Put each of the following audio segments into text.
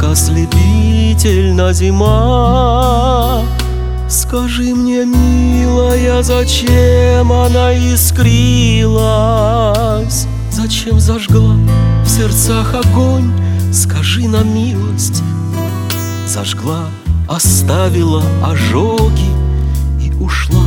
ослепительна зима. Скажи мне, милая, зачем она искрилась? Зачем зажгла в сердцах огонь? Скажи на милость. Зажгла, оставила ожоги и ушла.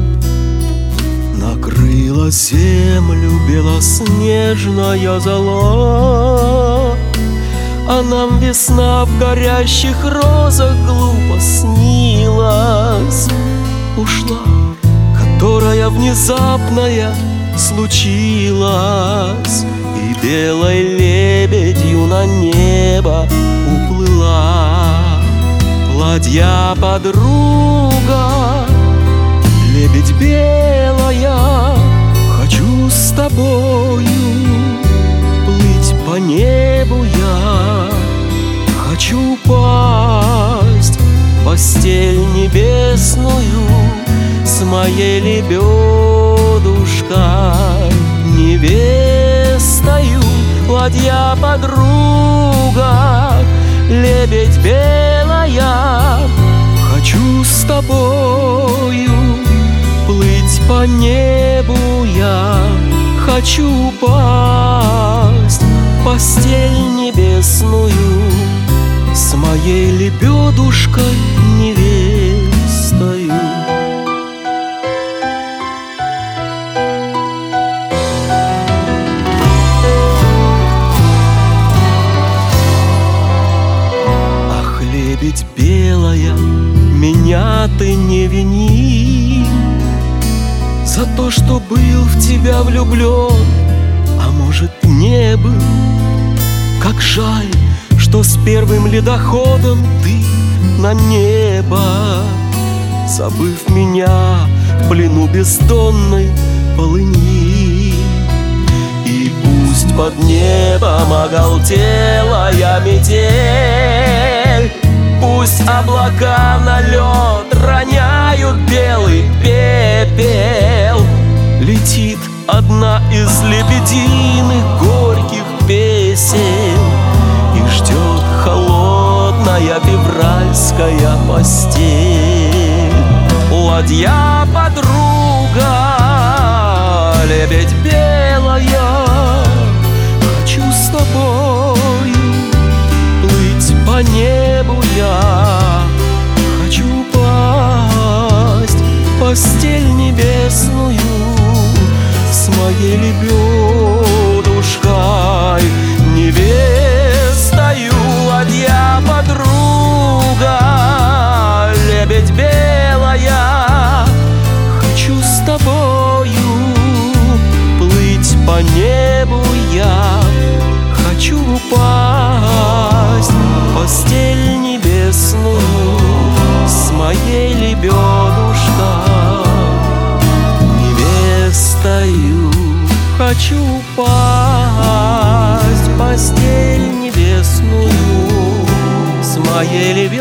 Накрыла землю белоснежная зола, а нам весна в горящих розах глупо снилась. Ушла, которая внезапная случилась, и белой лебедью на небо уплыла. Ладья подруга, лебедь белая, хочу с тобою плыть по небу я. Хочу пасть в постель небесную с моей лебедушкой невестою. Ладья подруга, лебедь белая, хочу с тобою плыть по небу я. Хочу пасть в постель небесную с моей лебедушкой невестою. Ах, лебедь белая, меня ты не вини за то, что был в тебя влюблен, а может, не был. Как жаль, что с первым ледоходом ты на небо, забыв меня в плену бездонной полыни. И пусть под небом оголтелая метель, пусть облака на лед роняют белый пепел, летит одна из лебединых горьких песен и ждет холодная февральская постель. Ладья подруга, лебедь белая, хочу с тобою плыть по небу я. Хочу пасть в постель небесную с моей лебедушкой невестою. Ладья подруга, лебедь белая, хочу с тобою плыть по небу я. Хочу пасть в постель небесную с моей лебедушкой невестою. Хочу пасть в постель небесную с моей лебедушкой